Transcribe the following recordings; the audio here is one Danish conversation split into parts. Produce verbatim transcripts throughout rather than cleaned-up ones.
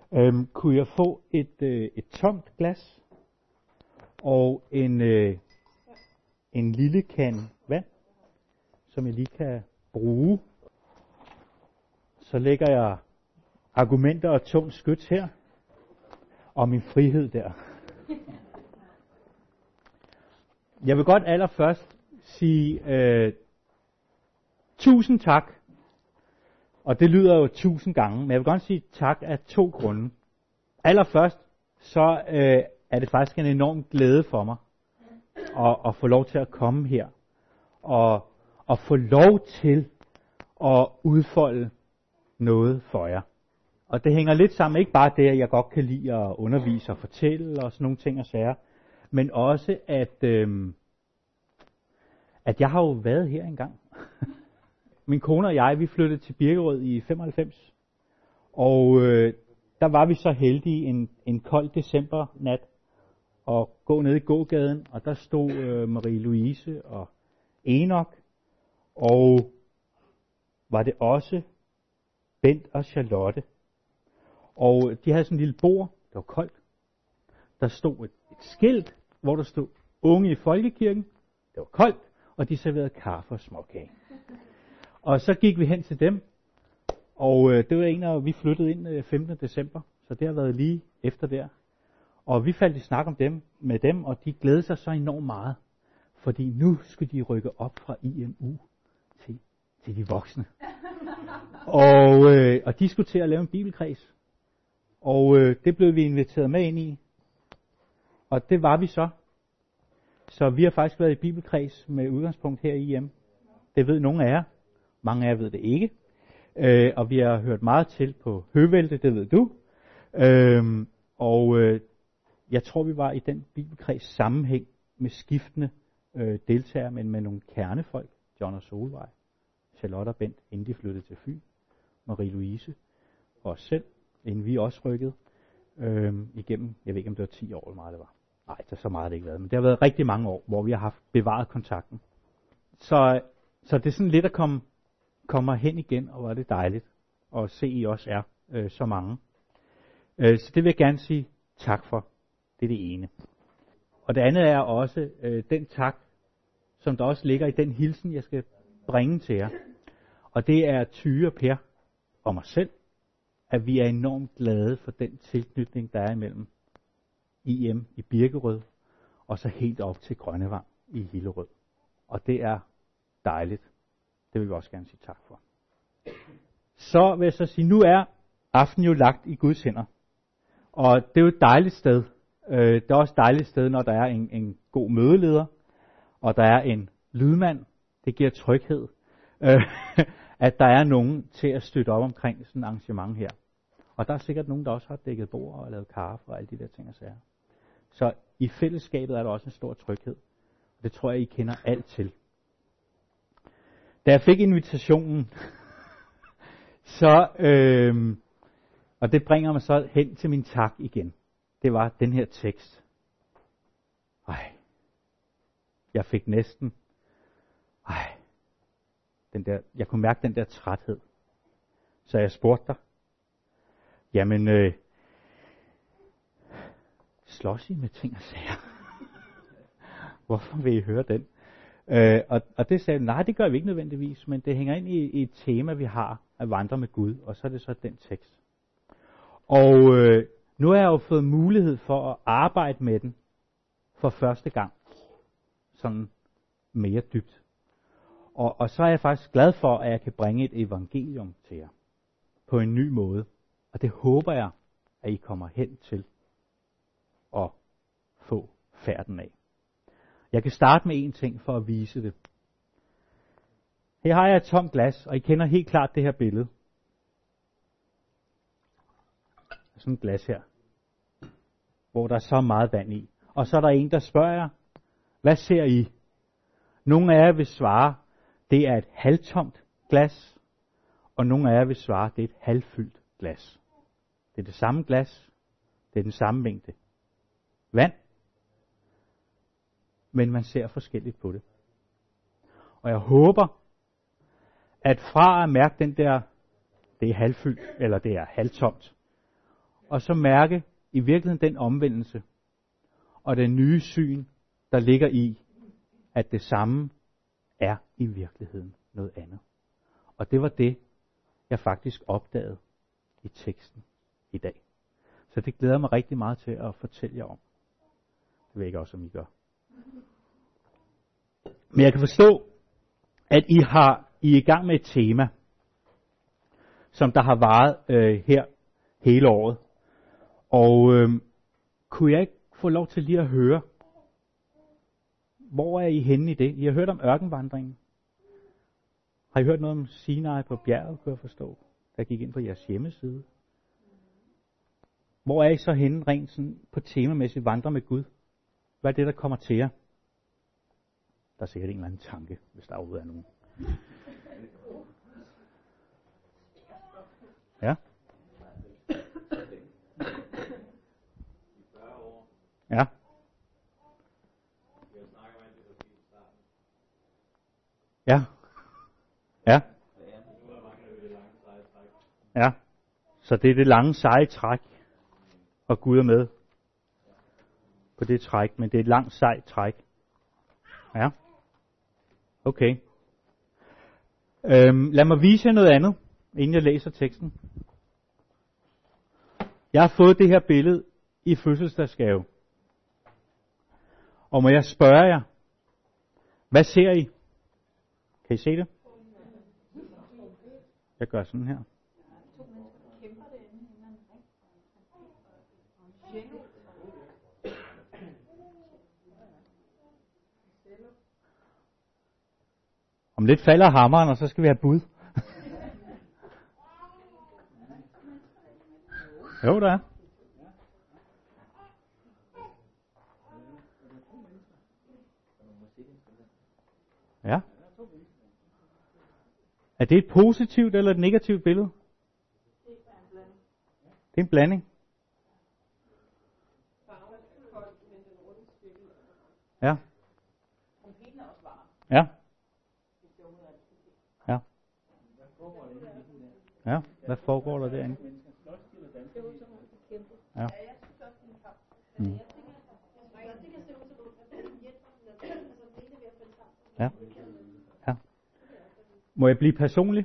Øhm, kunne jeg få et, øh, et tomt glas og en, øh, en lille kande vand, som jeg lige kan bruge. Så lægger jeg argumenter og tungt skyts her, og min frihed der. Jeg vil godt allerførst sige øh, tusind tak. Og det lyder jo tusind gange, men jeg vil godt sige tak af to grunde. Allerførst, så øh, er det faktisk en enorm glæde for mig at, at få lov til at komme her. Og at få lov til at udfolde noget for jer. Og det hænger lidt sammen, ikke bare det, at jeg godt kan lide at undervise og fortælle og sådan nogle ting og sager, men også at, øh, at jeg har jo været her engang. Min kone og jeg, vi flyttede til Birkerød i femoghalvfems, og øh, der var vi så heldige en, en kold decembernat at gå ned i gågaden, og der stod øh, Marie-Louise og Enoch, og var det også Bent og Charlotte. Og de havde sådan en lille bord, det var koldt. Der stod et, et skilt, hvor der stod unge i folkekirken, det var koldt, og de serverede kaffe og småkage. Og så gik vi hen til dem, og øh, det var en af, vi flyttede ind øh, femtende december, så det har været lige efter der. Og vi faldt i snak om dem, med dem, og de glædede sig så enormt meget, fordi nu skulle de rykke op fra I M U til, til de voksne. Og, øh, og de skulle til at lave en bibelkreds, og øh, det blev vi inviteret med ind i, og det var vi så. Så vi har faktisk været i bibelkreds med udgangspunkt her i I M. Det ved nogle af jer. Mange af jer ved det ikke. Øh, og vi har hørt meget til på Høvelte, det ved du. Øh, og øh, jeg tror, vi var i den bibelkreds sammenhæng med skiftende øh, deltagere, men med nogle kernefolk. John og Solvej, Charlotte og Bent, inden de flyttede til Fyn. Marie-Louise og os selv, inden vi også rykkede øh, igennem. Jeg ved ikke, om det var ti år eller meget det var. Nej, det har så meget det ikke været, men det har været rigtig mange år, hvor vi har haft bevaret kontakten. Så, så det er sådan lidt at komme kommer hen igen, og hvor er det dejligt at se, I også er øh, så mange. Øh, så det vil jeg gerne sige tak for. Det er det ene. Og det andet er også øh, den tak, som der også ligger i den hilsen, jeg skal bringe til jer. Og det er Tyge og Per og mig selv, at vi er enormt glade for den tilknytning, der er imellem I M i Birkerød, og så helt op til Grønnevang i Hillerød. Og det er dejligt. Det vil vi også gerne sige tak for. Så vil jeg så sige, nu er aftenen jo lagt i Guds hænder. Og det er jo et dejligt sted. Det er også et dejligt sted, når der er en, en god mødeleder, og der er en lydmand. Det giver tryghed, at der er nogen til at støtte op omkring sådan et arrangement her. Og der er sikkert nogen, der også har dækket bord og lavet kaffe og alle de der ting og sager. Så i fællesskabet er der også en stor tryghed. Og det tror jeg, I kender alt til. Da jeg fik invitationen, så, øh, og det bringer mig så hen til min tak igen, det var den her tekst. Ej, jeg fik næsten, ej, den der, jeg kunne mærke den der træthed. Så jeg spurgte dig, jamen, øh, slås I med ting og sager? Hvorfor vil I høre den? Øh, og, og det sagde, nej, det gør vi ikke nødvendigvis, men det hænger ind i, i et tema, vi har, at vandre med Gud, og så er det så den tekst. Og øh, nu har jeg jo fået mulighed for at arbejde med den for første gang, sådan mere dybt. Og, og så er jeg faktisk glad for, at jeg kan bringe et evangelium til jer, på en ny måde. Og det håber jeg, at I kommer hen til at få færden af. Jeg kan starte med en ting for at vise det. Her har jeg et tomt glas, og I kender helt klart det her billede. Sådan et glas her, hvor der er så meget vand i. Og så er der en, der spørger jer, hvad ser I? Nogle af jer vil svare, det er et halvtomt glas, og nogle af jer vil svare, det er et halvfyldt glas. Det er det samme glas, det er den samme mængde vand, men man ser forskelligt på det. Og jeg håber, at fra at mærke den der, det er halvfyldt, eller det er halvtomt, og så mærke i virkeligheden den omvendelse, og den nye syn, der ligger i, at det samme er i virkeligheden noget andet. Og det var det, jeg faktisk opdagede i teksten i dag. Så det glæder mig rigtig meget til at fortælle jer om. Det ved jeg ikke også, om I gør. Men jeg kan forstå, at I, har, I er i gang med et tema, som der har varet øh, her hele året. Og øh, kunne jeg ikke få lov til lige at høre, hvor er I henne i det? I har hørt om ørkenvandringen. Har I hørt noget om Sinai på bjerget, kunne jeg forstå, der gik ind på jeres hjemmeside? Hvor er I så henne rent sådan på temamæssigt vandre med Gud? Hvad er det, der kommer til jer? Der er sikkert en eller anden tanke, hvis der overhovedet er nogen. Ja? Ja? Ja? Ja? Ja? Så det er det lange seje træk, og Gud er med på det træk, men det er et langt sejt træk. Ja? Okay. Øhm, lad mig vise jer noget andet, inden jeg læser teksten. Jeg har fået det her billede i fødselsdagsgave. Og må jeg spørge jer, hvad ser I? Kan I se det? Jeg gør sådan her. Om lidt falder hammeren, og så skal vi have bud. Jo, der er. Ja. Er det et positivt eller et negativt billede? Det er en blanding. Ja. Ja. Ja. Ja, hvad foregår der derinde? Ja. Mm. Ja. Ja. Må jeg blive personlig?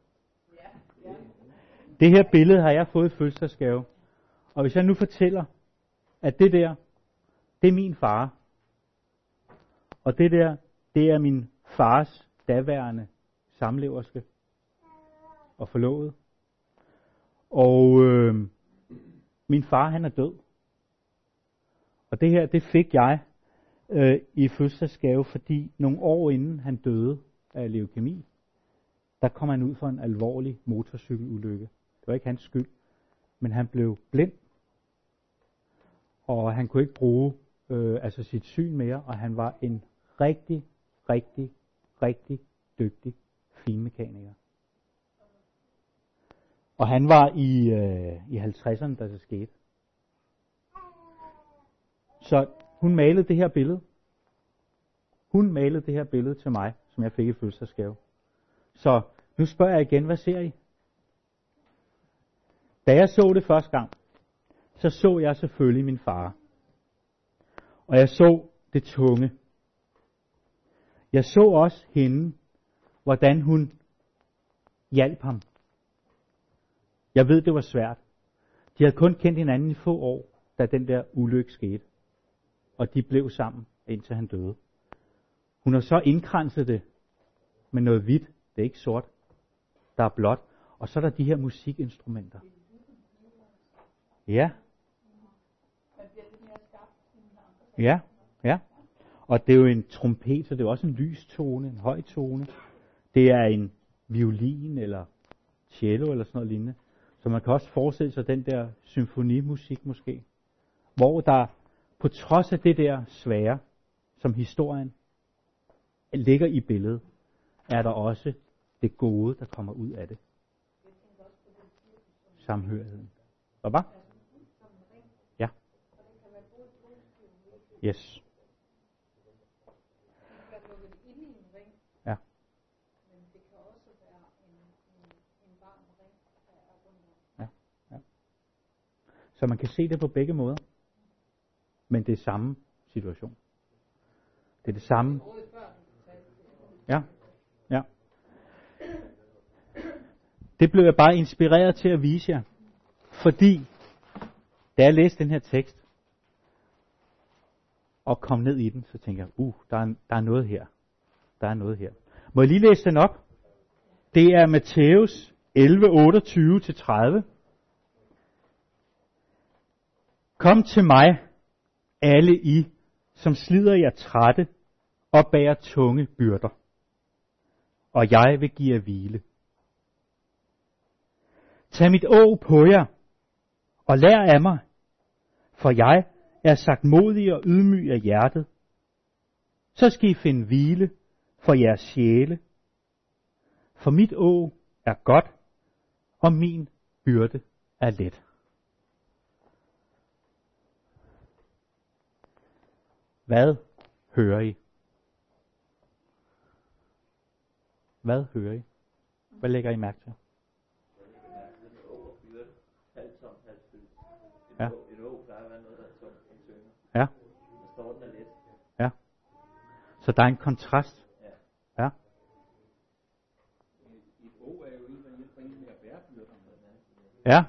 Det her billede har jeg fået i fødselsdagsgave. Og hvis jeg nu fortæller, at det der, det er min far. Og det der, det er min fars daværende samleverske og forlovet. Og øh, min far, han er død. Og det her, det fik jeg øh, i fødselsdagsgave, fordi nogle år inden han døde af leukemi, der kom han ud for en alvorlig motorcykelulykke. Det var ikke hans skyld, men han blev blind. Og han kunne ikke bruge øh, altså sit syn mere, og han var en rigtig, rigtig, rigtig dygtig finmekaniker. Og han var i, øh, i halvtredserne, da det skete. Så hun malede det her billede. Hun malede det her billede til mig, som jeg fik i fødselsdagsgave. Så nu spørger jeg igen, hvad ser I? Da jeg så det første gang, så så jeg selvfølgelig min far. Og jeg så det tunge. Jeg så også hende, hvordan hun hjalp ham. Jeg ved, det var svært. De havde kun kendt hinanden i få år, da den der ulykke skete. Og de blev sammen, indtil han døde. Hun har så indkranset det med noget hvidt. Det er ikke sort. Der er blåt. Og så er der de her musikinstrumenter. Ja. Ja, ja. Og det er jo en trompet, så det er også en lys tone, en høj tone. Det er en violin eller cello eller sådan noget lignende. Så man kan også forestille sig den der symfonimusik måske. Hvor der på trods af det der svære, som historien ligger i billedet, er der også det gode, der kommer ud af det. Samhørigheden. Hvad var? Ja. Yes. Ja. Ja. Ja. Så man kan se det på begge måder. Men det er samme situation. Det er det samme. Ja, ja. Det blev jeg bare inspireret til at vise jer. Fordi, da jeg læste den her tekst, og kom ned i den, så tænkte jeg, uh, der er, der er noget her. Der er noget her. Må jeg lige læse den op? Det er Matthæus elleve, otteogtyve til tredive. Kom til mig, alle I, som slider jer trætte og bærer tunge byrder, og jeg vil give jer hvile. Tag mit åg på jer, og lær af mig, for jeg er sagt modig og ydmyg af hjertet. Så skal I finde hvile for jeres sjæle. For mit åg er godt, og min byrde er let. Hvad hører I? Hvad hører I? Hvad lægger I mærke til? Ja. Ja. Ja. Så der er en kontrast. Ja. Ja.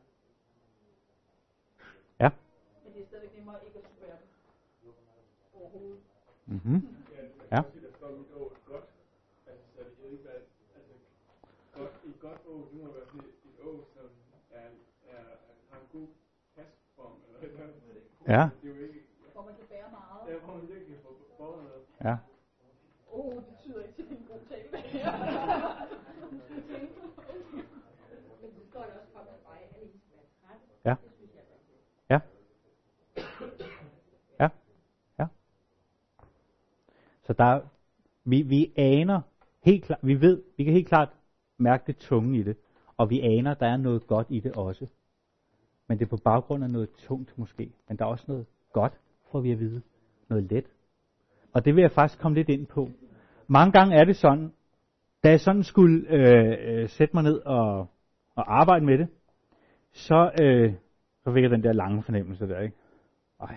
Ja. Men det er stadig nemmere ikke at skulle være overhovedet. Mhm. Ja. Et godt åg, det må være sådan et åg, som er, er, har en god kastform, eller et eller andet. Ja. Det er jo ikke... Hvor man kan bære meget. Ja, hvor man ikke kan få båret noget. Ja. Åh, oh, det betyder ikke til en god tale. Men det står jo også for mig, at alle I skal være trætte. Ja. Det synes jeg er rigtigt. Ja. Ja. Ja. Så der, vi, vi aner helt klart, vi ved, vi kan helt klart mærke det tunge i det, og vi aner, at der er noget godt i det også. Men det er på baggrund af noget tungt måske. Men der er også noget godt, får vi at vide. Noget let. Og det vil jeg faktisk komme lidt ind på. Mange gange er det sådan, da jeg sådan skulle øh, øh, sætte mig ned og, og arbejde med det, så, øh, så fik jeg den der lange fornemmelse der, ikke? Ej.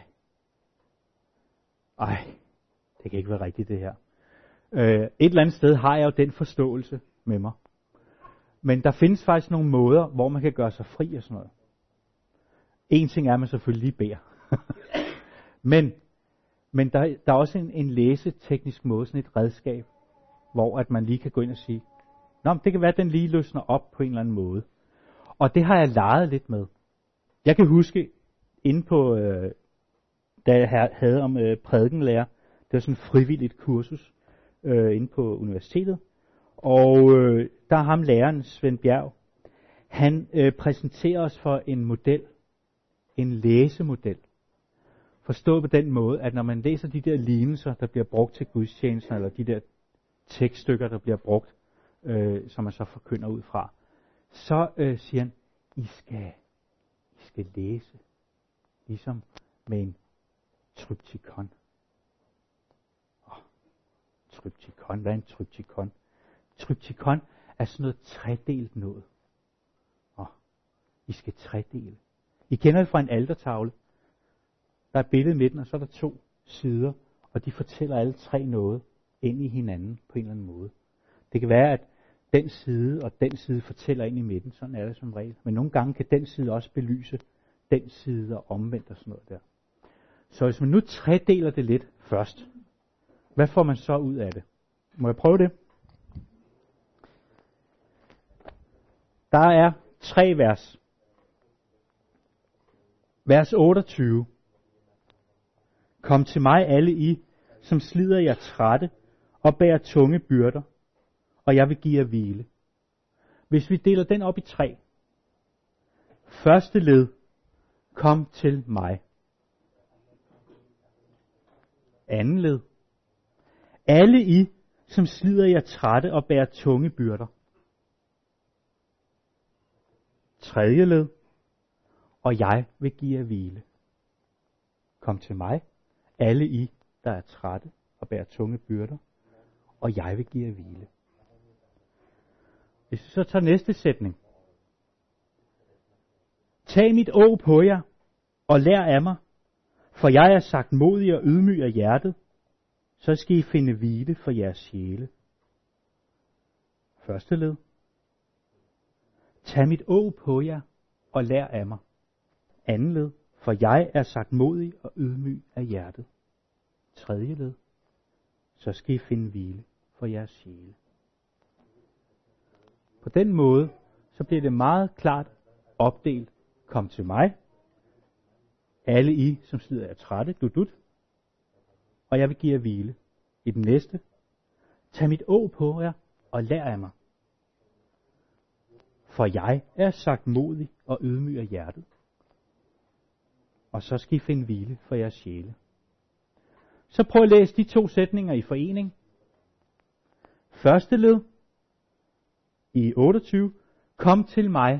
Ej. Det kan ikke være rigtigt det her. Øh, et eller andet sted har jeg jo den forståelse med mig. Men der findes faktisk nogle måder, hvor man kan gøre sig fri og sådan noget. En ting er, at man selvfølgelig lige beder. men men der, der er også en, en læseteknisk måde, sådan et redskab, hvor at man lige kan gå ind og sige, nå, men det kan være, at den lige løsner op på en eller anden måde. Og det har jeg leget lidt med. Jeg kan huske, inde på, øh, da jeg havde om øh, prædikenlærer, det var sådan et frivilligt kursus øh, inde på universitetet, og øh, der er ham læreren, Svend Bjerg, han øh, præsenterer os for en model, en læsemodel. Forstået på den måde, at når man læser de der lignelser, der bliver brugt til gudstjenesten, eller de der tekststykker, der bliver brugt, øh, som man så forkynder ud fra, så øh, siger han, I skal, I skal læse, ligesom med en tryptikon. Oh, tryptikon, hvad er en tryptikon? Tryptikon er sådan noget tredelt noget. Oh, I skal tredele. I kender det fra en altertavle. Der er et billede i midten, og så er der to sider, og de fortæller alle tre noget ind i hinanden på en eller anden måde. Det kan være, at den side og den side fortæller ind i midten, sådan er det som regel. Men nogle gange kan den side også belyse den side og omvendt og sådan noget der. Så hvis man nu tredeler det lidt først, hvad får man så ud af det? Må jeg prøve det? Der er tre vers. Vers otteogtyve. Kom til mig alle I, som slider jer trætte og bærer tunge byrder, og jeg vil give jer hvile. Hvis vi deler den op i tre. Første led. Kom til mig. Anden led. Alle I, som slider jer trætte og bærer tunge byrder. Tredje led. Og jeg vil give jer hvile. Kom til mig, alle I, der er trætte og bærer tunge byrder, og jeg vil give jer hvile. Hvis vi så tager næste sætning. Tag mit åg på jer, og lær af mig, for jeg er sagt modig og ydmyg af hjertet, så skal I finde hvile for jeres sjæle. Første led. Tag mit åg på jer, og lær af mig. Anden led. For jeg er sagt modig og ydmyg af hjertet. Tredje led. Så skal I finde hvile for jeres sjæle. På den måde, så bliver det meget klart opdelt. Kom til mig. Alle I, som slider er trætte, dut, dut. Og jeg vil give jer hvile. I den næste. Tag mit åg på jer, og lær af mig. For jeg er sagt modig og ydmyg af hjertet. Og så skal I finde hvile for jeres sjæle. Så prøv at læse de to sætninger i forening. Første led i otteogtyve. Kom til mig.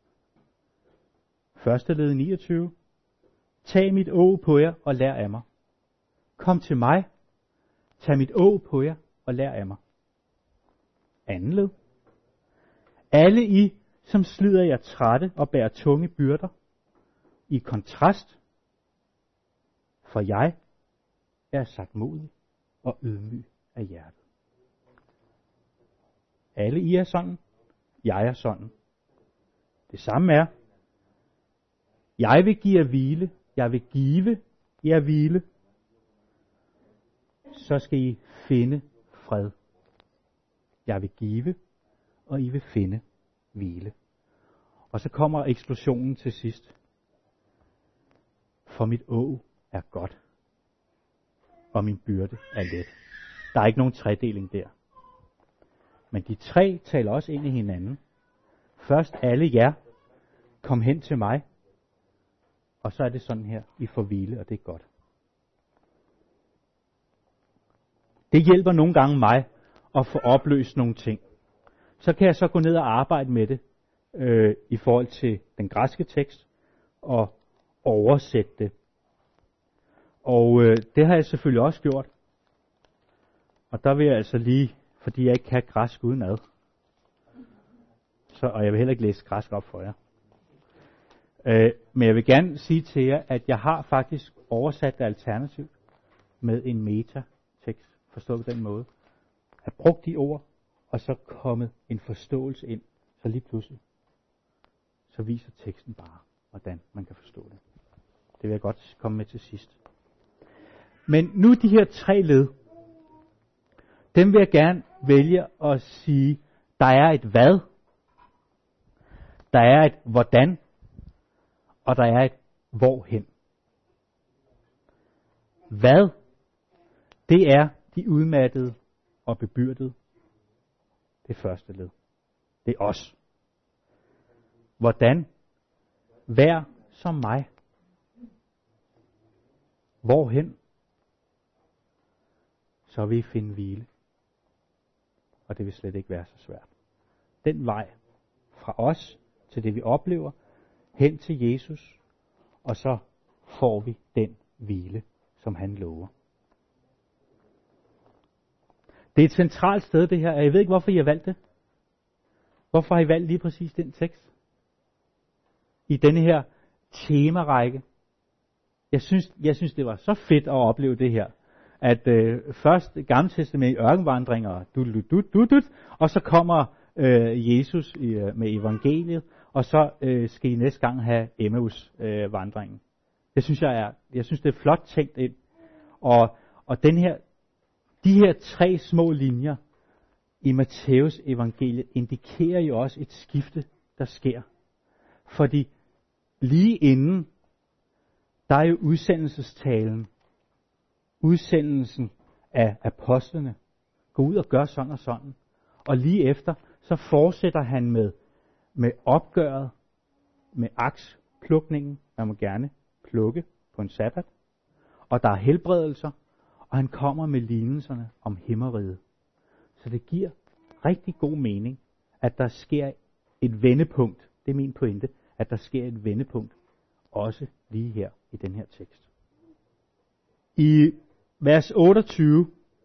Første led i niogtyve. Tag mit åg på jer og lær af mig. Kom til mig. Tag mit åg på jer og lær af mig. Anden led. Alle I, som slider jer trætte og bærer tunge byrder, i kontrast, for jeg er sagt modig og ydmyg af hjertet. Alle I er sådan, jeg er sådan. Det samme er, jeg vil give jer hvile, jeg vil give jer hvile, så skal I finde fred. Jeg vil give, og I vil finde hvile. Og så kommer eksplosionen til sidst. For mit åg er godt, og min byrde er let. Der er ikke nogen tredeling der. Men de tre taler også ind i hinanden. Først alle jer, kom hen til mig, og så er det sådan her, I får hvile, og det er godt. Det hjælper nogle gange mig at få opløst nogle ting. Så kan jeg så gå ned og arbejde med det øh, i forhold til den græske tekst og oversætte det. Og øh, det har jeg selvfølgelig også gjort. Og der vil jeg altså lige, fordi jeg ikke kan græsk udenad, så, og jeg vil heller ikke læse græsk op for jer. Øh, men jeg vil gerne sige til jer, at jeg har faktisk oversat det alternativt med en metatekst, forstået på den måde. Jeg har brugt de ord, og så kommet en forståelse ind, så lige pludselig, så viser teksten bare, hvordan man kan forstå det. Det vil jeg godt komme med til sidst. Men nu de her tre led, dem vil jeg gerne vælge at sige, der er et hvad, der er et hvordan, og der er et hvorhen. Hvad, det er de udmattede og bebyrdede. Det første led. Det er os. Hvordan? Vær som mig. Hvorhen? Så vil I finde hvile. Og det vil slet ikke være så svært. Den vej fra os til det vi oplever, hen til Jesus, og så får vi den hvile, som han lover. Det er et centralt sted det her, og jeg ved ikke hvorfor I har valgt det. Hvorfor har I valgt lige præcis den tekst? I denne her temarække. Jeg synes, jeg synes det var så fedt at opleve det her. At øh, først Gamle Testament i ørkenvandringer, du, du, du, du, du, og så kommer øh, Jesus i, øh, med evangeliet, og så øh, skal I næste gang have Emmaus øh, vandringen. Det synes jeg er, jeg synes det er flot tænkt ind. Og, og den her, de her tre små linjer i Matthæus evangeliet indikerer jo også et skifte, der sker. Fordi lige inden, der er jo udsendelsestalen, udsendelsen af apostlene. Gå ud og gør sådan og sådan. Og lige efter, så fortsætter han med, med opgøret, med aksplukningen. Man må gerne plukke på en sabbat. Og der er helbredelser, og han kommer med lignelserne om himmeriget. Så det giver rigtig god mening, at der sker et vendepunkt. Det er min pointe, at der sker et vendepunkt, også lige her i den her tekst. I vers otteogtyve,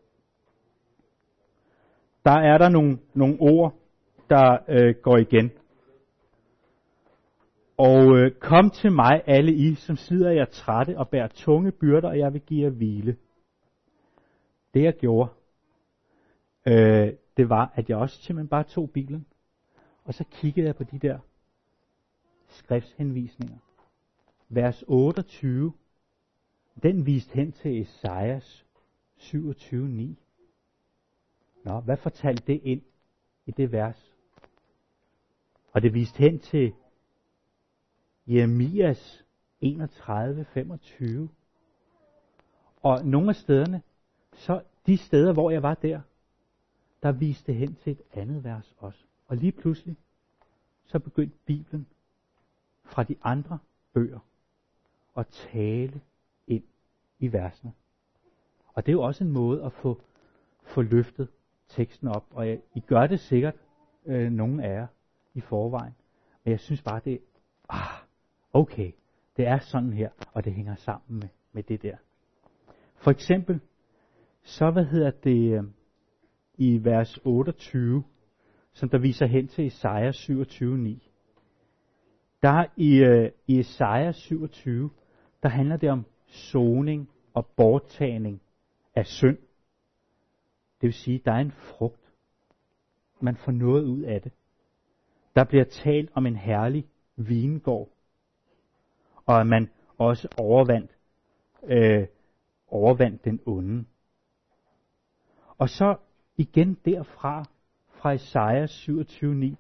der er der nogle, nogle ord, der øh, går igen. Og øh, kom til mig, alle I, som slider jer trætte og bærer tunge byrder, og jeg vil give jer hvile. Det jeg gjorde, øh, det var, at jeg også simpelthen bare tog Bibelen, og så kiggede jeg på de der skriftshenvisninger. Vers otteogtyve, den viste hen til Esajas syvogtyve ni. Nå, hvad fortalte det ind i det vers? Og det viste hen til Jeremias enogtredive femogtyve. Og nogle af stederne, så de steder, hvor jeg var der, der viste hen til et andet vers også. Og lige pludselig, så begyndte Bibelen fra de andre bøger at tale ind i versene. Og det er jo også en måde at få, få løftet teksten op. Og jeg, I gør det sikkert, øh, nogle af jer, i forvejen. Men jeg synes bare, det er, ah, okay, det er sådan her, og det hænger sammen med, med det der. For eksempel, så hvad hedder det, øh, i vers otteogtyve, som der viser hen til Esajas syvogtyve ni. Der i, øh, i Esajas syvogtyve, der handler det om soning og borttagning af synd. Det vil sige, der er en frugt. Man får noget ud af det. Der bliver talt om en herlig vingård. Og at man også overvandt, øh, overvandt den onde. Og så igen derfra, fra Esajas syvogtyve ni.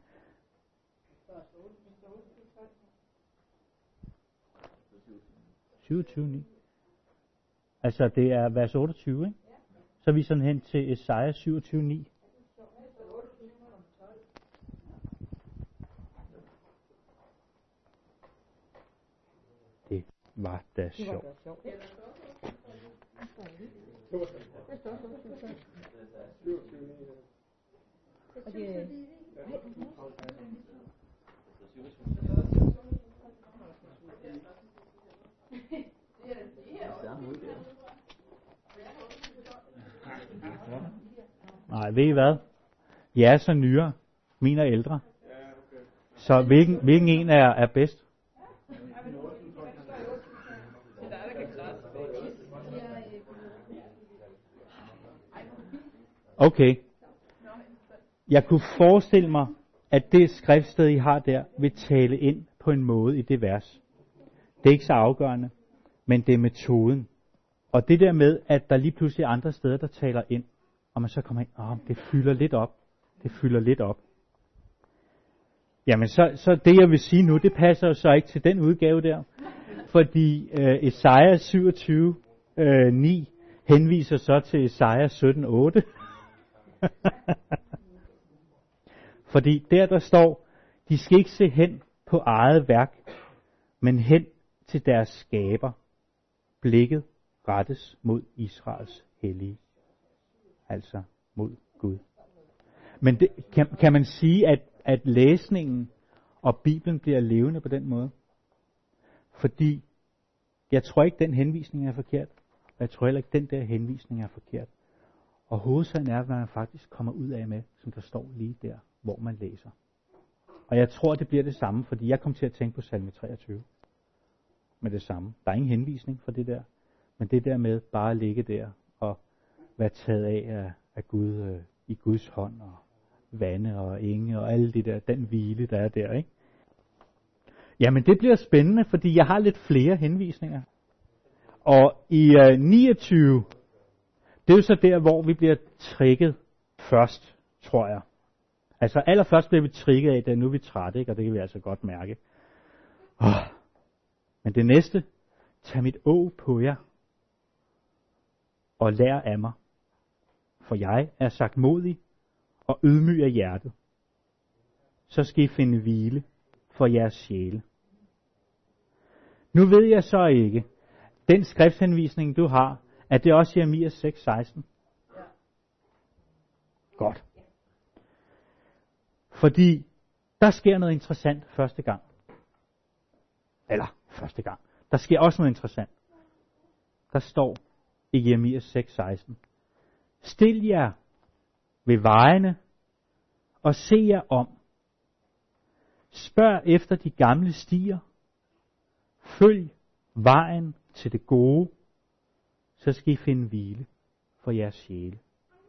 syvogtyve ni. Altså det er vers otteogtyve, ikke? Så vi sådan hen til Esajas syvogtyve ni. Det var da sjovt. Nej, ved I hvad? Jeg er så nyere. Mine er ældre. Så hvilken, hvilken en er, er bedst? Okay. Jeg kunne forestille mig, at det skriftsted, I har der, vil tale ind på en måde i det vers. Det er ikke så afgørende, men det er metoden. Og det der med, at der lige pludselig er andre steder, der taler ind, og man så kommer ind, åh, det fylder lidt op. Det fylder lidt op. Jamen, så, så det jeg vil sige nu, det passer jo så ikke til den udgave der. Fordi øh, Esajas syvogtyve ni henviser så til Esajas sytten otte. Fordi der der står, de skal ikke se hen på eget værk, men hen til deres skaber. Blikket rettes mod Israels hellige. Altså mod Gud. Men det, kan, kan man sige, at, at læsningen og Bibelen bliver levende på den måde? Fordi jeg tror ikke, den henvisning er forkert. Og jeg tror heller ikke, den der henvisning er forkert. Og hovedsagen er, hvad man faktisk kommer ud af med, som der står lige der, hvor man læser. Og jeg tror, det bliver det samme, fordi jeg kom til at tænke på salme treogtyve. Med det samme. Der er ingen henvisning for det der. Men det der med bare at ligge der og være taget af af, af Gud øh, i Guds hånd og vande og enge og alle de der, den hvile, der er der, ikke? Jamen det bliver spændende, fordi jeg har lidt flere henvisninger. Og i øh, niogtyve, det er jo så der, hvor vi bliver trigget først, tror jeg. Altså allerførst bliver vi trigget af, at nu er vi trætte, ikke? Og det kan vi altså godt mærke. Oh. Men det næste, tag mit åg på jer, og lær af mig. For jeg er sagtmodig og ydmyg af hjertet. Så skal I finde hvile for jeres sjæle. Nu ved jeg så ikke, den skrifthenvisning du har, at det også Jeremias seks seksten. Ja. Godt. Fordi der sker noget interessant første gang. Eller første gang. Der sker også noget interessant. Der står i Jeremias seks seksten. Stil jer ved vejene og se jer om. Spørg efter de gamle stier Følg vejen til det gode, så skal I finde hvile for jeres sjæle.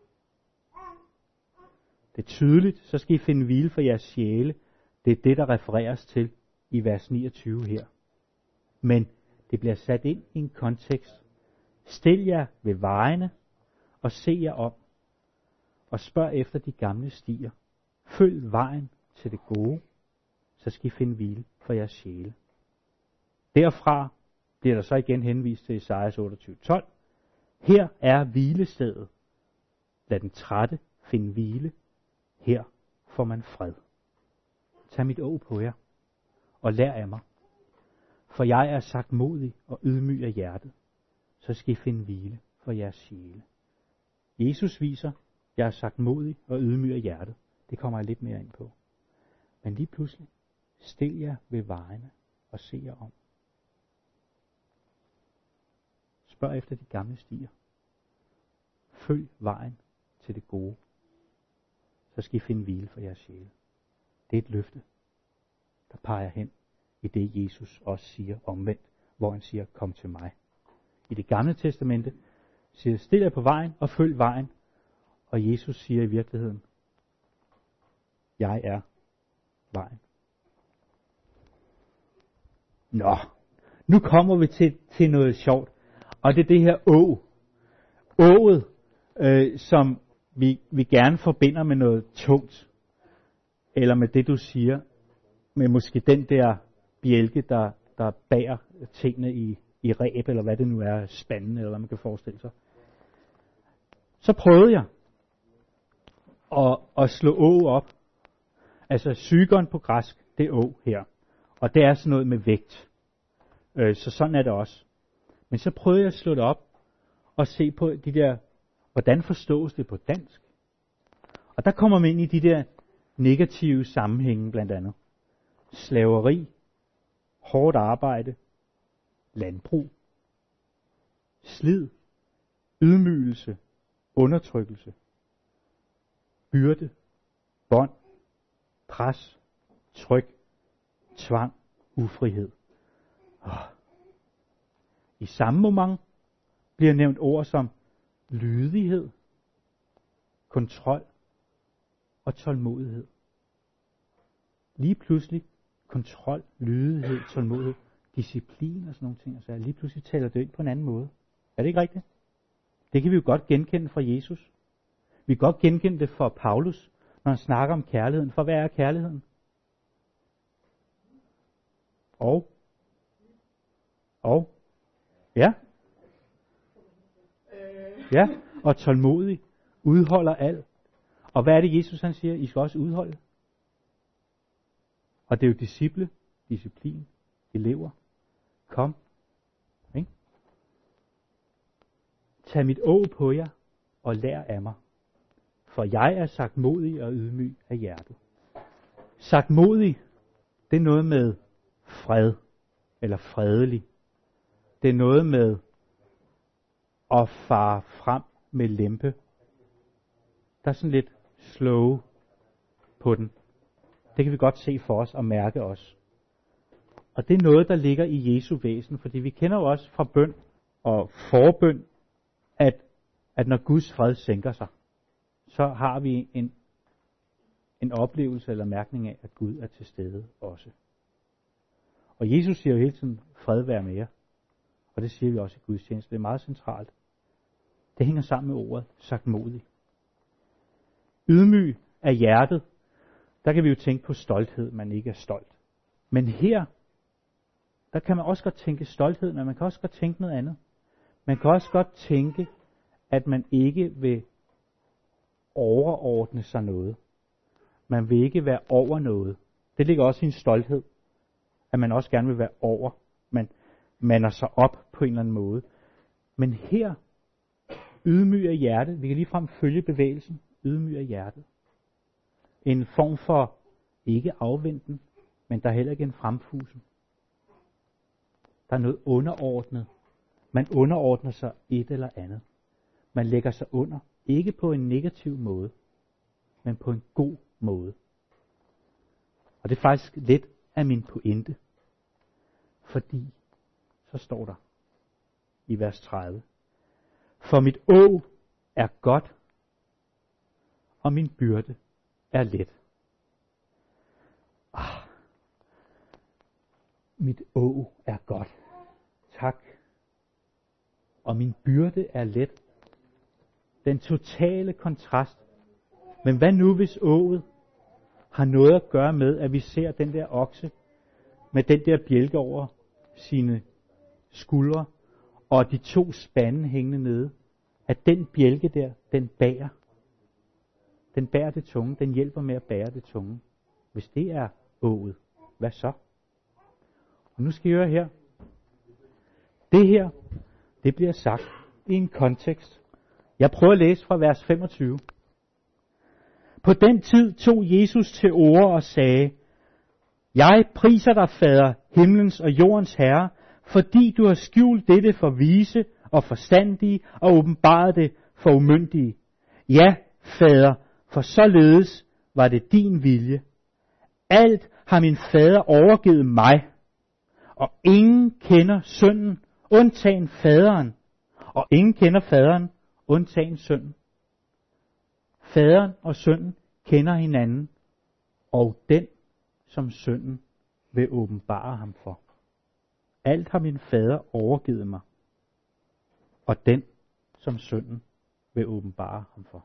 Det er tydeligt, så skal I finde hvile for jeres sjæle. Det er det, der refereres til i vers niogtyve her. Men det bliver sat ind i en kontekst. Stil jer ved vejene og se jer om, og spørg efter de gamle stier. Følg vejen til det gode, så skal I finde hvile for jeres sjæle. Derfra bliver der så igen henvist til Esajas otteogtyve tolv. Her er hvilestedet. Lad den trætte finde hvile. Her får man fred. Tag mit åg på jer, og lær af mig. For jeg er sagtmodig og ydmyg af hjertet, så skal I finde hvile for jeres sjæle. Jesus viser, jeg er sagtmodig og ydmyg af hjertet. Det kommer jeg lidt mere ind på. Men lige pludselig, stil jer ved vejene og se jer om. Spørg efter de gamle stier. Følg vejen til det gode, så skal I finde hvile for jeres sjæle. Det er et løfte, der peger hen i det, Jesus også siger omvendt, hvor han siger, kom til mig. I det gamle testamente siger, stil jer på vejen og følg vejen. Og Jesus siger i virkeligheden, jeg er vejen. Nå, nu kommer vi til, til noget sjovt. Og det er det her å. Ået, øh, som vi, vi gerne forbinder med noget tungt. Eller med det, du siger. Med måske den der bjælke, der, der bærer tingene i, i ræb, eller hvad det nu er, spanden, eller hvad man kan forestille sig. Så prøvede jeg at, at slå å op. Altså psykon på græsk, det er å her. Og det er sådan noget med vægt. Øh, så sådan er det også. Men så prøvede jeg at slå det op og se på de der, hvordan forstås det på dansk. Og der kommer man ind i de der negative sammenhænge blandt andet. Slaveri, hårdt arbejde, landbrug, slid, ydmygelse, undertrykkelse, byrde, bånd, pres, tryk, tvang, ufrihed. Oh. I samme moment bliver nævnt ord som lydighed, kontrol og tålmodighed. Lige pludselig kontrol, lydighed, tålmodighed, disciplin og sådan nogle ting. Så lige pludselig taler det ind på en anden måde. Er det ikke rigtigt? Det kan vi jo godt genkende fra Jesus. Vi kan godt genkende det fra Paulus, når han snakker om kærligheden. For hvad er kærligheden? Og? Og? Ja? Ja, og tålmodig, udholder alt. Og hvad er det Jesus han siger? I skal også udholde. Og det er jo disciple, disciplin, elever. Kom. Ikke? Tag mit å på jer og lær af mig. For jeg er sagtmodig og ydmyg af hjertet. Sagtmodig, det er noget med fred, eller fredelig. Det er noget med at fare frem med lempe. Der er sådan lidt slow på den. Det kan vi godt se for os og mærke os. Og det er noget, der ligger i Jesu væsen, fordi vi kender jo også fra bøn og forbøn, at, at når Guds fred sænker sig, så har vi en, en oplevelse eller mærkning af, at Gud er til stede også. Og Jesus siger jo hele tiden, fred være med jer. Og det siger vi også i Guds tjeneste. Det er meget centralt. Det hænger sammen med ordet sagtmodig. Ydmyg af hjertet. Der kan vi jo tænke på stolthed, man ikke er stolt. Men her, der kan man også godt tænke stolthed, men man kan også godt tænke noget andet. Man kan også godt tænke, at man ikke vil overordne sig noget. Man vil ikke være over noget. Det ligger også i en stolthed, at man også gerne vil være over. Man mander sig op på en eller anden måde. Men her, ydmyg af hjertet, vi kan ligefrem følge bevægelsen, ydmyg af hjertet. En form for, ikke afventen, men der er heller ikke en fremfusen. Der er noget underordnet. Man underordner sig et eller andet. Man lægger sig under, ikke på en negativ måde, men på en god måde. Og det er faktisk lidt af min pointe. Fordi så står der i vers tredive. For mit åg er godt, og min byrde er let. Ah, mit åg er godt. Tak. Og min byrde er let. Den totale kontrast. Men hvad nu, hvis åget har noget at gøre med, at vi ser den der okse med den der bjælke over sine skuldre, og de to spande hængende nede, at den bjælke der, den bærer. Den bærer det tunge, den hjælper med at bære det tunge. Hvis det er åget, hvad så? Og nu skal I høre her. Det her, det bliver sagt i en kontekst. Jeg prøver at læse fra vers femogtyve. På den tid tog Jesus til orde og sagde, jeg priser dig, Fader, himlens og jordens Herre, fordi du har skjult dette for vise og forstandige og åbenbaret det for umyndige. Ja, Fader, for således var det din vilje. Alt har min Fader overgivet mig, og ingen kender synden, undtagen Faderen, og ingen kender Faderen, undtagen Sønnen. Faderen og Sønnen kender hinanden, og den, som Sønnen vil åbenbare ham for. Alt har min Fader overgivet mig, og den, som Sønnen vil åbenbare ham for.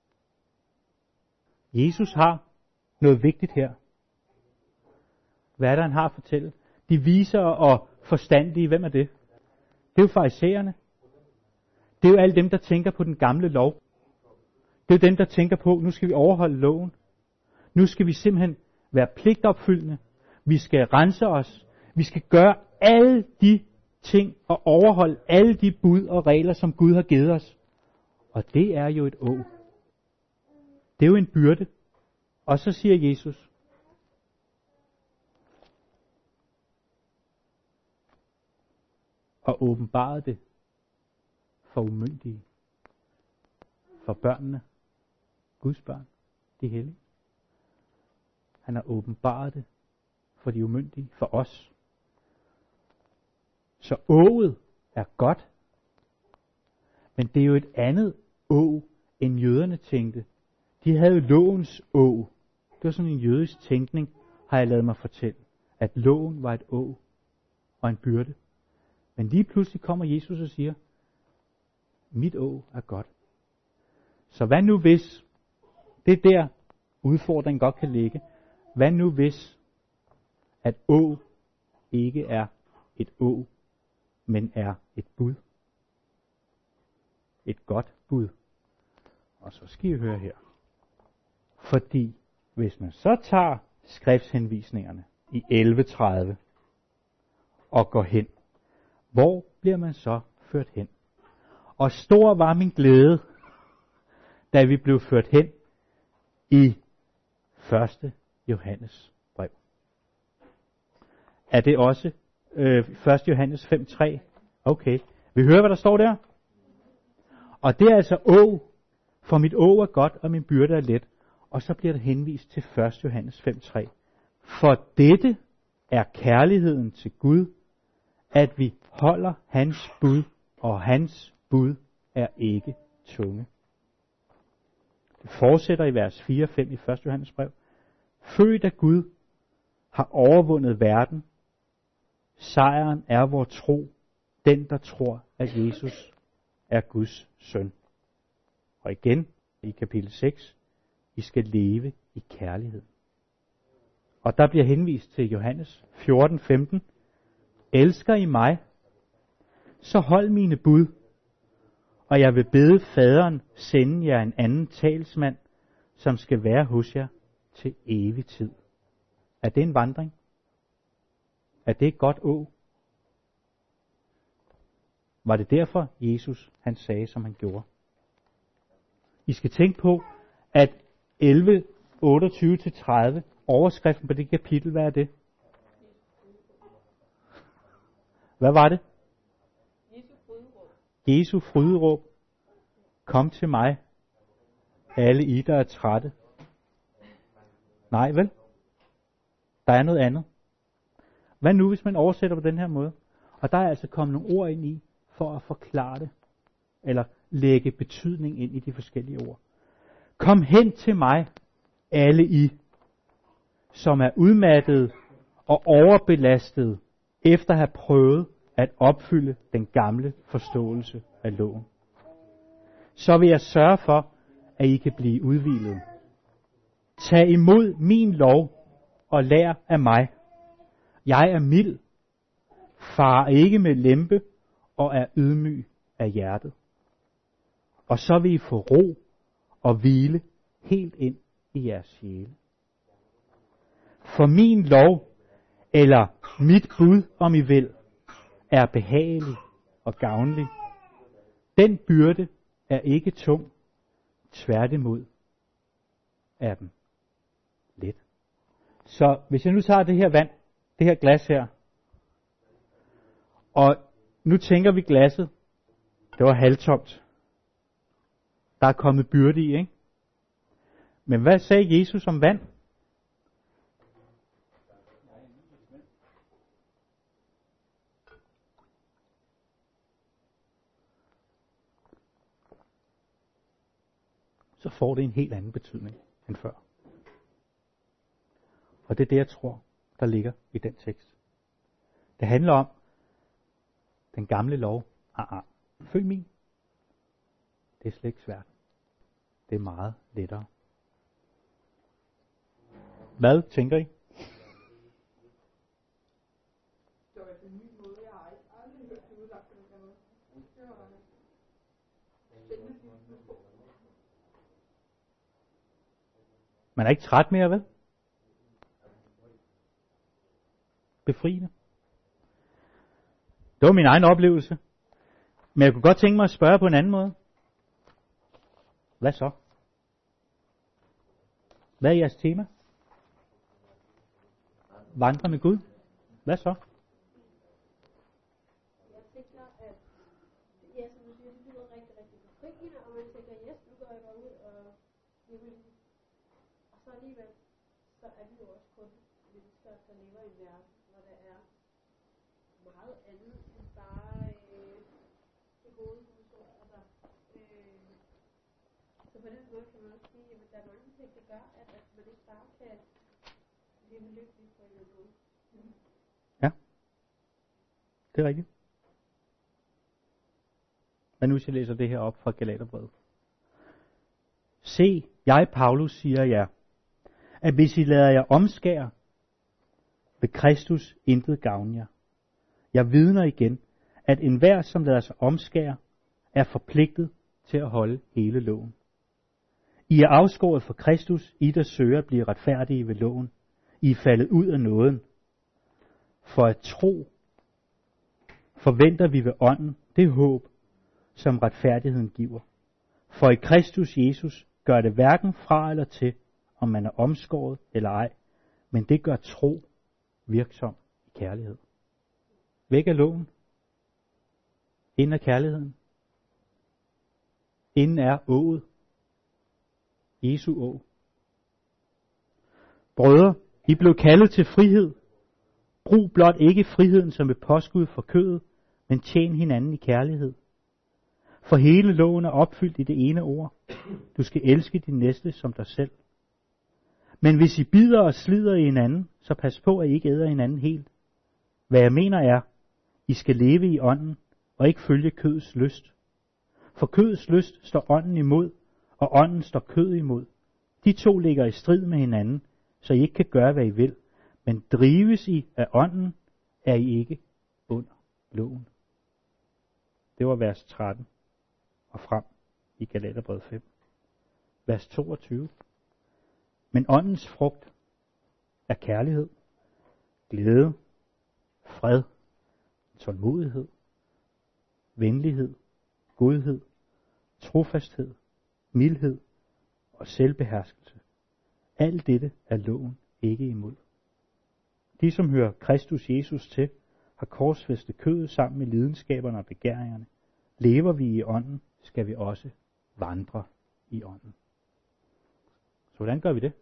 Jesus har noget vigtigt her. Hvad er det, han har at fortælle? De viser og forstandige, hvem er det? Det er jo farisæerne. Det er jo alle dem, der tænker på den gamle lov. Det er jo dem, der tænker på, nu skal vi overholde loven. Nu skal vi simpelthen være pligtopfyldende. Vi skal rense os. Vi skal gøre alle de ting og overholde alle de bud og regler, som Gud har givet os. Og det er jo et åg. Det er jo en byrde. Og så siger Jesus, og åbenbarede det for umyndige, for børnene, Guds børn, de hellige. Han har åbenbaret det for de umyndige, for os. Så åget er godt, men det er jo et andet åg, end jøderne tænkte. De havde jo lovens åg. Det var sådan en jødisk tænkning, har jeg ladet mig fortælle, at loven var et åg og en byrde. Men lige pludselig kommer Jesus og siger, mit åg er godt. Så hvad nu hvis, det er der udfordringen godt kan ligge, hvad nu hvis, at åg ikke er et åg, men er et bud. Et godt bud. Og så skal I høre her. Fordi hvis man så tager skriftshenvisningerne i elleve tredive og går hen, hvor bliver man så ført hen? Og stor var min glæde, da vi blev ført hen i første Johannes brev. Er det også øh, første Johannes fem tre? Okay. Vi hører, hvad der står der? Og det er altså åg, for mit åg er godt, og min byrde er let. Og så bliver der henvist til første Johannes fem tre. For dette er kærligheden til Gud, at vi holder hans bud, og hans bud er ikke tunge. Det fortsætter i vers fire og fem i første Johannes brev. Født af Gud har overvundet verden. Sejren er vor tro, den der tror, at Jesus er Guds søn. Og igen i kapitel seks, I skal leve i kærlighed. Og der bliver henvist til Johannes fjorten femten. Elsker I mig, så hold mine bud, og jeg vil bede faderen sende jer en anden talsmand, som skal være hos jer til evig tid. Er det en vandring? Er det et godt åg? Var det derfor Jesus han sagde, som han gjorde? I skal tænke på, at elleve otteogtyve til tredive, overskriften på det kapitel, hvad er det? Hvad var det? Jesu fryderåb. Jesu fryderåb. Kom til mig, alle I, der er trætte. Nej, vel? Der er noget andet. Hvad nu, hvis man oversætter på den her måde? Og der er altså kommet nogle ord ind i, for at forklare det, eller lægge betydning ind i de forskellige ord. Kom hen til mig, alle I, som er udmattede og overbelastede, efter at have prøvet at opfylde den gamle forståelse af loven. Så vil jeg sørge for, at I kan blive udhvilet. Tag imod min lov og lær af mig. Jeg er mild, far ikke med lempe og er ydmyg af hjertet. Og så vil I få ro og hvile helt ind i jeres sjæle. For min lov, eller mit bud, om I vil, er behagelig og gavnlig. Den byrde er ikke tung, tværtimod er den let. Så hvis jeg nu tager det her vand, det her glas her, og nu tænker vi glasset, det var halvtomt. Der er kommet byrde i, ikke? Men hvad sagde Jesus om vand? Så får det en helt anden betydning end før. Og det er det, jeg tror, der ligger i den tekst. Det handler om den gamle lov. Ah, ah. Følg min. Det er slet ikke svært. Det er meget lettere. Hvad tænker I? Det var en ny måde, jeg har aldrig hørt det udlagt på den her måde. Det var spændende. Man er ikke træt mere, vel? Befriende. Det var min egen oplevelse. Men jeg kunne godt tænke mig at spørge på en anden måde. Hvad så? Hvad er jeres tema? Vandre med Gud. Hvad så? Jeg tænker, at ja, som du siger, det lyder rigtig, rigtig befriende, og man tænker, yes, nu går jeg bare ud, og jamen, og så alligevel, så er vi jo også kun mennesker, der lever i en verden, hvor der er meget andet end bare øh, det gode husord. Altså, øh, så på den måde kan man også sige, at der er mange ting, der gør, at, at man ikke bare kan leve lykkeligt på en eller anden måde. Ja, det er rigtigt. Men nu hvis jeg læser det her op fra Galaterbrevet. Se, jeg Paulus siger jer, at hvis I lader jer omskære, vil Kristus intet gavne jer. Jeg vidner igen, at enhver, som lader sig omskære, er forpligtet til at holde hele loven. I er afskåret for Kristus, I der søger at blive retfærdige ved loven. I er faldet ud af nåden. For at tro forventer vi ved ånden det håb, som retfærdigheden giver. For i Kristus Jesus gør det hverken fra eller til, om man er omskåret eller ej, men det gør tro virksom i kærlighed. Væk af loven. Ind af kærligheden. Inden er ået. Jesu å. Brødre, I blev kaldet til frihed. Brug blot ikke friheden som et påskud for kødet, men tjen hinanden i kærlighed. For hele loven er opfyldt i det ene ord. Du skal elske din næste som dig selv. Men hvis I bider og slider i hinanden, så pas på, at I ikke æder hinanden helt. Hvad jeg mener er, I skal leve i ånden, og ikke følge kødets lyst. For kødets lyst står ånden imod, og ånden står kødet imod. De to ligger i strid med hinanden, så I ikke kan gøre, hvad I vil. Men drives I af ånden, er I ikke under loven. Det var vers tretten og frem i Galaterbrevet fem. Vers toogtyve. Men åndens frugt er kærlighed, glæde, fred, tålmodighed, venlighed, godhed, trofasthed, mildhed og selvbeherskelse. Alt dette er loven ikke imod. De, som hører Kristus Jesus til, har korsfæstet kødet sammen med lidenskaberne og begæringerne. Lever vi i ånden, skal vi også vandre i ånden. Så hvordan gør vi det?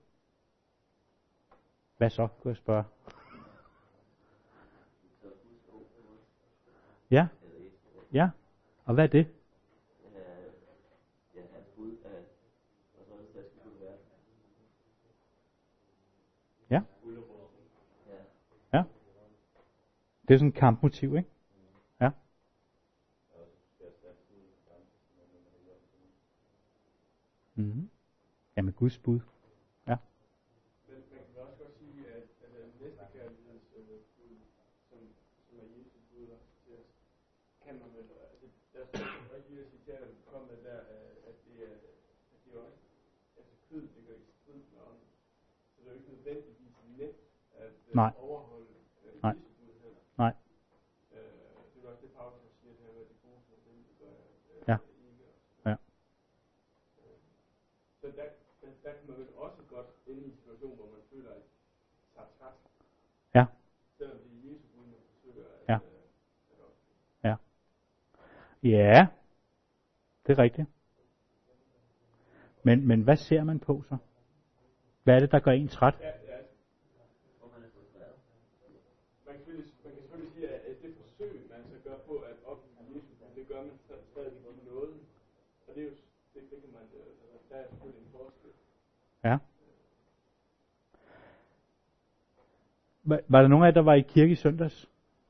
Hvad så, kunne jeg spørge? Ja. Ja. Og hvad er det? Ja, at Gud er, og så er det stadig Gud være. Ja. Ja. Ja. Det er sådan et kampmotiv, ikke? Ja. Mm-hmm. Ja, med Guds bud. Ja. Men man kan også godt sige, at, at den næste kærligheds øh, Gud, som, som er Jesus Gud, der til os, kan man vel, altså, der står rigtig at citere, der kom med der, at det er, at det er også, altså kød ligger i strid med ånden. Så det er jo ikke nødvendigvis nemt at øh, Nej. overholde øh, Nej. Jesus Gud heller. Nej. Øh, det er jo også det, Paulus siger her med det gode, som det gør jeg øh, Ja. ikke. Ja. Så der, der, der kan man vel også godt ende i en situation, hvor man føler, at sig træt. Ja. Selvom det er Jesu Gud, man forsøger at, Ja. øh, at opfylde. Ja. Ja. Det er rigtigt. Men, men hvad ser man på så? Hvad er det, der gør en træt? Ja, ja. Man kan selvfølgelig, man kan selvfølgelig sige, at det forsøg, man så gør på at opfylde Jesu Gud, det gør man stadig i nåden. Og det er jo, det, det kan man, altså, der er selvfølgelig en forskel. Ja. Var, var der nogen af jer, der var i kirke i søndags?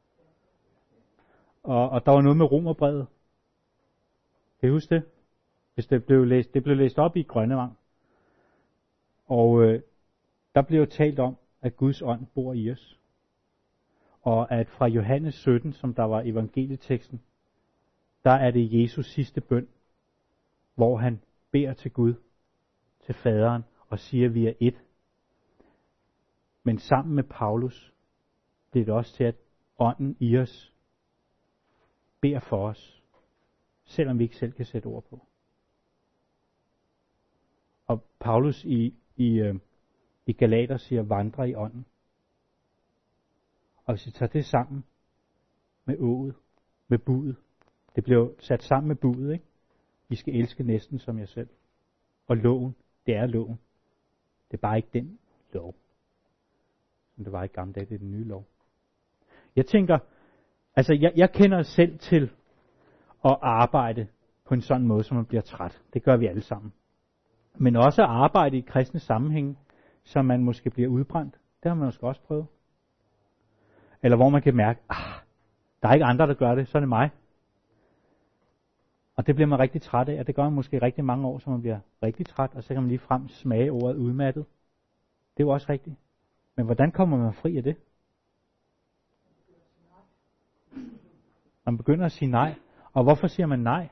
Og, og der var noget med Romerbrevet. Kan I huske det? Hvis det blev læst, det blev læst op i Grønnevang. Og øh, der blev talt om, at Guds ånd bor i os. Og at fra Johannes sytten, som der var evangelieteksten, der er det Jesus sidste bøn, hvor han beder til Gud, til faderen, og siger, at vi er ét. Men sammen med Paulus bliver det også til, at ånden i os beder for os, selvom vi ikke selv kan sætte ord på. Og Paulus i, i, øh, i Galater siger, vandre i ånden. Og hvis vi tager det sammen med ået, med budet, det bliver sat sammen med budet, ikke? Vi skal elske næsten som jer selv. Og loven, det er loven. Det er bare ikke den lov, som det var i gamle dage, det er den nye lov. Jeg tænker, altså jeg, jeg kender selv til at arbejde på en sådan måde, så man bliver træt. Det gør vi alle sammen. Men også at arbejde i kristne sammenhæng, så man måske bliver udbrændt. Det har man måske også prøvet. Eller hvor man kan mærke, ah, der er ikke andre, der gør det, så er det mig. Og det bliver man rigtig træt af, og det gør man måske rigtig mange år, så man bliver rigtig træt, og så kan man lige frem smage ordet udmattet. Det er jo også rigtigt. Men hvordan kommer man fri af det? Man begynder at sige nej. Og hvorfor siger man nej?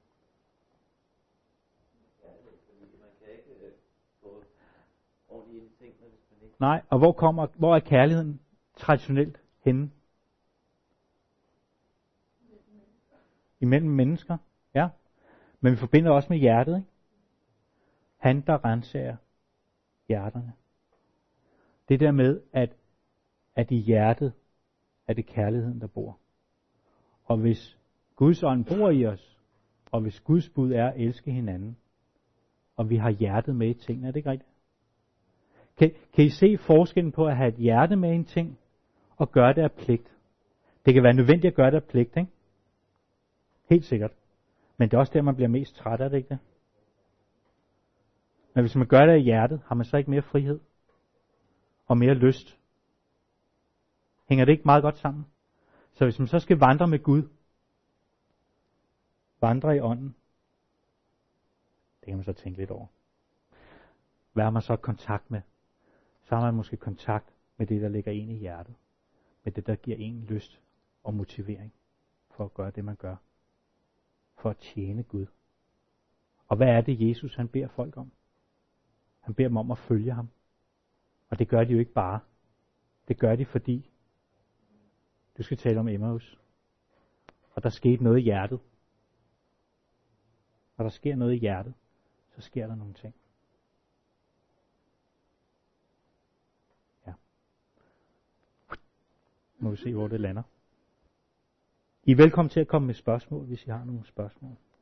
Nej, og hvor kommer, hvor er kærligheden traditionelt henne? Imellem mennesker, ja. Men vi forbinder også med hjertet, ikke? Han, der renser hjerterne. Det der med, at, at i hjertet er det kærligheden, der bor. Og hvis Guds ånd bor i os, og hvis Guds bud er at elske hinanden, og vi har hjertet med i tingene, er det ikke rigtigt? Kan, kan I se forskellen på at have et hjerte med i en ting, og gøre det af pligt? Det kan være nødvendigt at gøre det af pligt, ikke? Helt sikkert. Men det er også der, man bliver mest træt af det, ikke det? Men hvis man gør det af hjertet, har man så ikke mere frihed? Og mere lyst? Hænger det ikke meget godt sammen? Så hvis man så skal vandre med Gud, vandre i ånden, det kan man så tænke lidt over. Hvad har man så kontakt med? Så har man måske kontakt med det, der ligger en i hjertet. Med det, der giver en lyst og motivering for at gøre det, man gør. For at tjene Gud. Og hvad er det, Jesus han beder folk om? Han beder dem om at følge ham. Og det gør de jo ikke bare. Det gør de, fordi du skal tale om Emmaus. Og der skete noget i hjertet. Når der sker noget i hjertet, så sker der nogle ting. Ja. Nu må vi se, hvor det lander. I er velkommen til at komme med spørgsmål, hvis I har nogle spørgsmål.